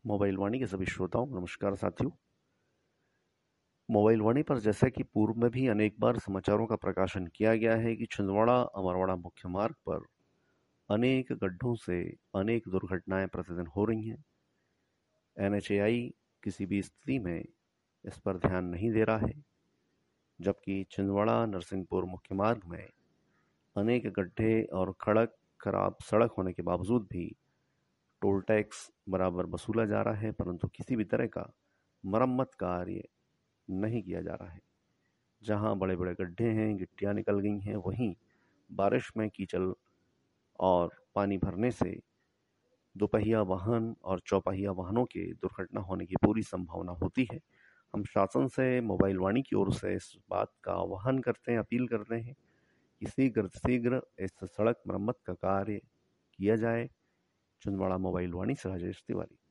Mobile वाणी के सभी श्रोताओं को नमस्कार साथियों। मोबाइल वाणी पर जैसा कि पूर्व में भी अनेक बार समाचारों का प्रकाशन किया गया है कि छिंदवाड़ा अमरवाड़ा मुख्य मार्ग पर अनेक गड्ढों से अनेक दुर्घटनाएं प्रतिदिन हो रही हैं। एनएचएआई किसी भी स्थिति में इस पर ध्यान नहीं दे रहा है, जबकि छिंदवाड़ा नरसिंहपुर मुख्य मार्ग में अनेक गड्ढे और खराब सड़क होने के बावजूद भी टोल टैक्स बराबर वसूला जा रहा है, परंतु किसी भी तरह का मरम्मत कार्य नहीं किया जा रहा है। जहां बड़े बड़े गड्ढे हैं, गिट्टियां निकल गई हैं, वहीं बारिश में कीचड़ और पानी भरने से दोपहिया वाहन और चौपहिया वाहनों के दुर्घटना होने की पूरी संभावना होती है। हम शासन से मोबाइल वाणी की ओर से इस बात का आह्वान करते हैं, अपील करते हैं कि शीघ्र शीघ्र इस सड़क मरम्मत का कार्य किया जाए। छिंदवाड़ा मोबाइल वाणी से राजेश तिवारी।